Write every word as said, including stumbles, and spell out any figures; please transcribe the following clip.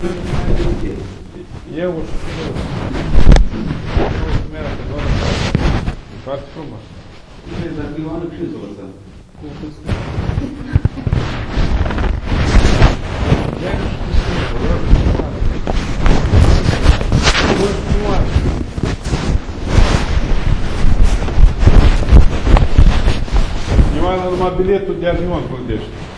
Eu o să fiu. O să merg pe doar. Foarte frumos. Vezi, dar Ioana ce să lăsăm? Cu fuscă. Ia nu știu ce Ioana, numai biletul de avion plătește.